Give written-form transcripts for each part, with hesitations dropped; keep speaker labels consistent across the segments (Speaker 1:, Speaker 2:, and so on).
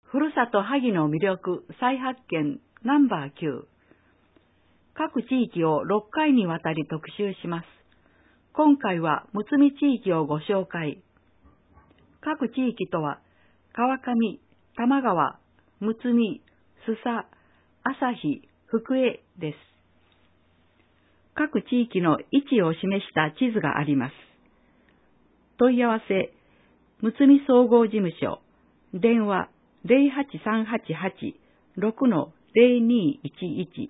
Speaker 1: ふるさと萩の魅力再発見ナンバー9。各地域を6回にわたり特集します。今回はむつみ地域をご紹介。各地域とは、川上、玉川、むつみ、須佐、旭、福江です。各地域の位置を示した地図があります。問い合わせ、むつみ総合事務所、電話08388-6-0211。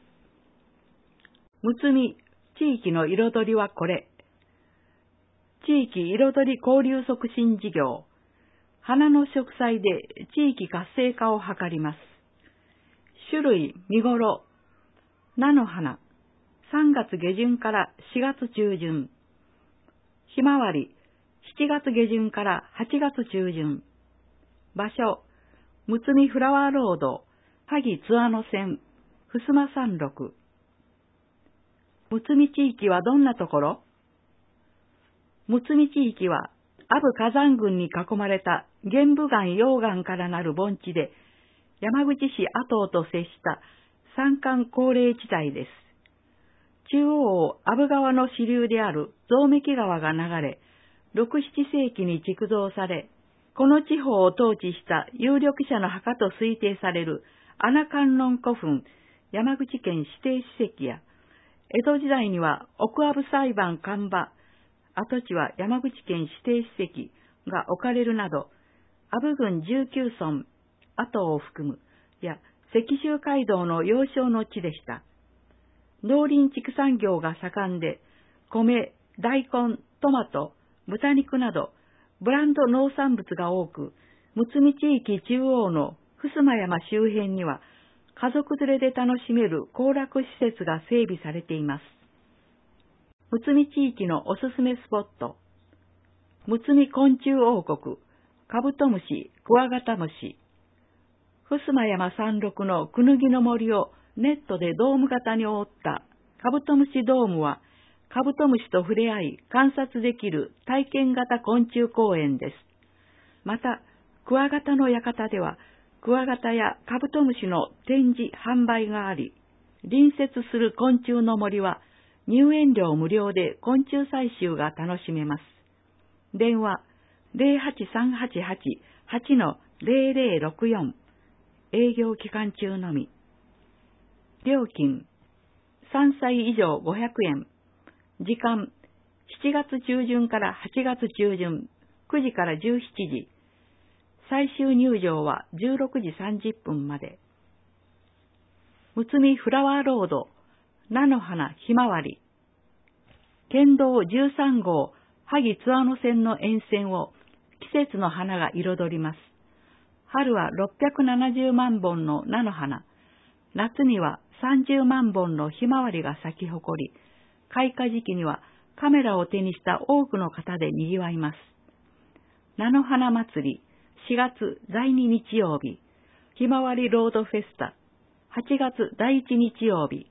Speaker 1: むつみ地域の彩りはこれ。地域彩り交流促進事業。花の植栽で地域活性化を図ります。種類、見頃。菜の花。3月下旬から4月中旬。ひまわり。7月下旬から8月中旬。場所。むつみフラワーロード。萩津和野線。襖山麓。むつみ地域はどんなところ？むつみ地域は、阿武火山群に囲まれた玄武岩溶岩からなる盆地で、山口市阿東と接した山間高齢地帯です。中央を阿武川の支流である蔵貫川が流れ、6、7世紀に築造され、この地方を統治した有力者の墓と推定される穴観音古墳、山口県指定史跡や、江戸時代には奥阿武裁判看板、跡地は山口県指定史跡が置かれるなど、阿武郡19村、跡を含む、や石州街道の要衝の地でした。農林畜産業が盛んで、米、大根、トマト、豚肉など、ブランド農産物が多く、むつみ地域中央の襖山周辺には、家族連れで楽しめる行楽施設が整備されています。むつみ地域のおすすめスポット。むつみ昆虫王国、カブトムシ、クワガタムシ。襖山山麓のクヌギの森をネットでドーム型に覆ったカブトムシドームは、カブトムシと触れ合い観察できる体験型昆虫公園です。また、クワガタの館では、クワガタやカブトムシの展示・販売があり、隣接する昆虫の森は入園料無料で昆虫採集が楽しめます。電話08388-8-0064。営業期間中のみ。料金3歳以上500円。時間7月中旬から8月中旬、9時から17時。最終入場は16時30分まで。むつみフラワーロード、菜の花ひまわり。県道13号萩津和野線の沿線を季節の花が彩ります。春は670万本の菜の花、夏には30万本のひまわりが咲き誇り、開花時期にはカメラを手にした多くの方で賑わいます。菜の花祭り、4月第2日曜日、ひまわりロードフェスタ、8月第1日曜日。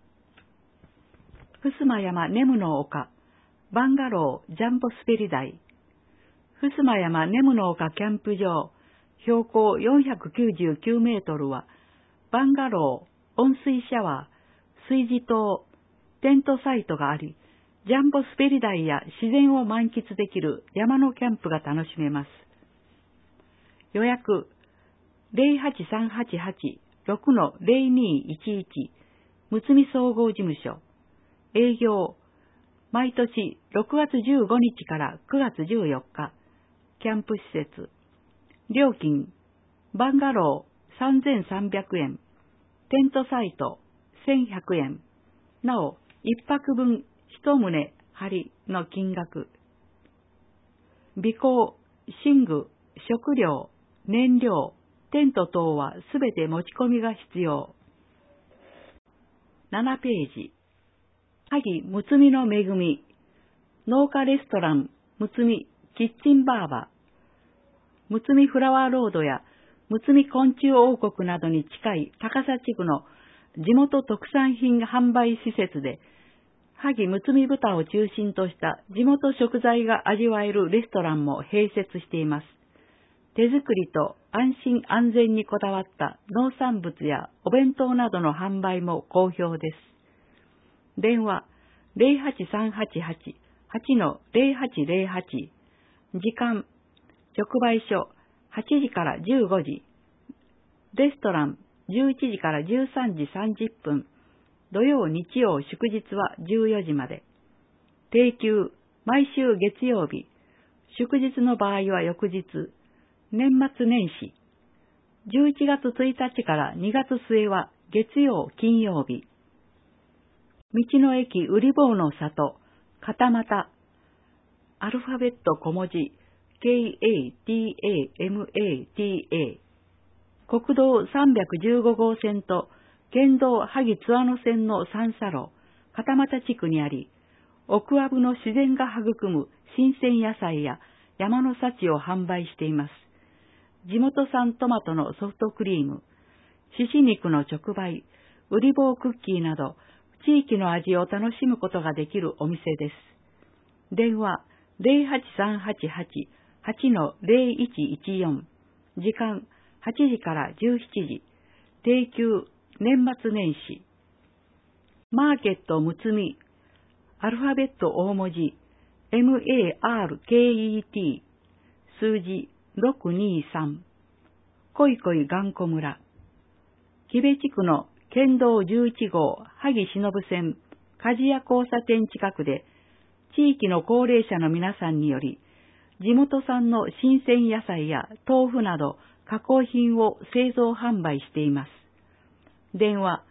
Speaker 1: 襖山ネムの丘、バンガロージャンボ滑り台。襖山ネムの丘キャンプ場、標高499メートルは、バンガロー、温水シャワー、炊事棟、テントサイトがあり、ジャンボ滑り台や自然を満喫できる山のキャンプが楽しめます。予約08388-6-0211。むつみ総合事務所。営業毎年6月15日から9月14日。キャンプ施設。料金バンガロー3300円。テントサイト1100円。なお、一泊分一棟張りの金額。備考、寝具、食料、燃料、テント等はすべて持ち込みが必要。7ページ。萩むつみの恵み。農家レストランむつみキッチンバーバー。むつみフラワーロードやむつみ昆虫王国などに近い高佐地区の地元特産品販売施設で、萩むつみ豚を中心とした地元食材が味わえるレストランも併設しています。 手作りと安心安全にこだわった農産物やお弁当などの販売も好評です。電話08388-8-0808、時間直売所8時から15時、レストラン11時から13時30分、土曜日曜祝日は14時まで。定休毎週月曜日、祝日の場合は翌日、年末年始、11月1日から2月末は月曜金曜日。道の駅うり坊の里、片俣、アルファベット小文字、KATAMATA、国道315号線と県道萩津和野線の三叉路、片俣地区にあり、奥阿武の自然が育む新鮮野菜や山の幸を販売しています。地元産トマトのソフトクリーム、しし肉の直売、うり坊クッキーなど、地域の味を楽しむことができるお店です。電話08388-8-0114、時間8時から17時、定休年末年始。マーケットむつみ、アルファベット大文字、MARKET、数字623、こいこいがんこ村。木部地区の県道11号萩忍線鍛冶屋交差点近くで、地域の高齢者の皆さんにより、地元産の新鮮野菜や豆腐など加工品を製造販売しています。電話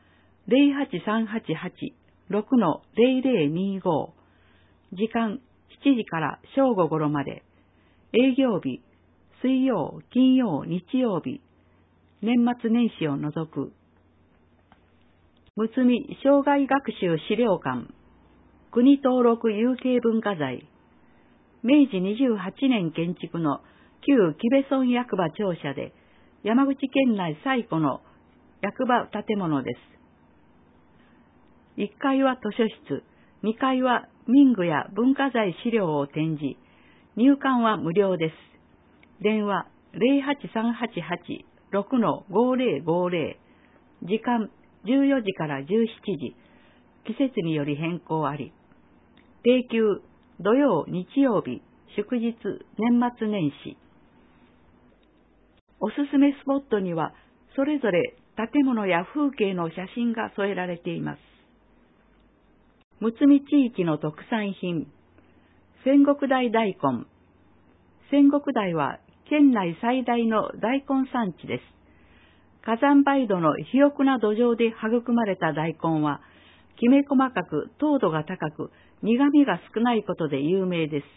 Speaker 1: 08388-6-0025、時間7時から正午頃まで、営業日、水曜、金曜、日曜日、年末年始を除く。むつみ生涯学習資料館、国登録有形文化財、明治28年建築の旧木部村役場庁舎で、山口県内最古の役場建物です。1階は図書室、2階は民具や文化財資料を展示、入館は無料です。電話08388-6-5050、時間14時から17時、季節により変更あり。定休土曜日曜日、祝日年末年始。おすすめスポットにはそれぞれ建物や風景の写真が添えられています。むつみ地域の特産品、仙石台大根。仙石台は県内最大の大根産地です。火山灰土の肥沃な土壌で育まれた大根は、きめ細かく糖度が高く、苦味が少ないことで有名です。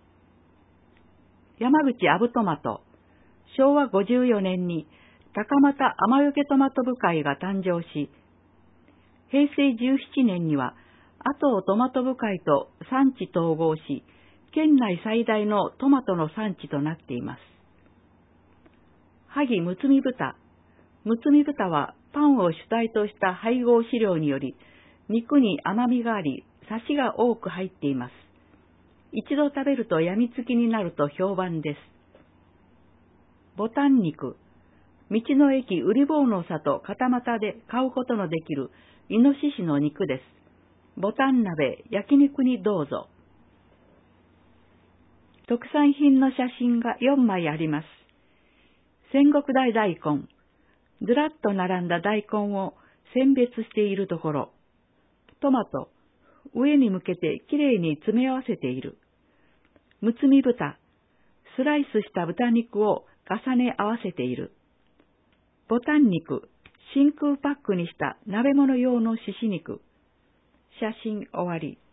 Speaker 1: 山口阿武トマト。昭和54年に高俣雨よけトマト部会が誕生し、平成17年には阿東トマト部会と産地統合し、県内最大のトマトの産地となっています。萩むつみ豚。むつみ豚はパンを主体とした配合飼料により、肉に甘みがあり、サシが多く入っています。一度食べるとやみつきになると評判です。ボタン肉。道の駅うり坊の里片俣で買うことのできるイノシシの肉です。ボタン鍋、焼肉にどうぞ。特産品の写真が4枚あります。仙石台大根。ずらっと並んだ大根を選別しているところ。トマト。上に向けてきれいに詰め合わせている。むつみ豚。スライスした豚肉を重ね合わせている。ボタン肉。真空パックにした鍋物用のしし肉。写真終わり。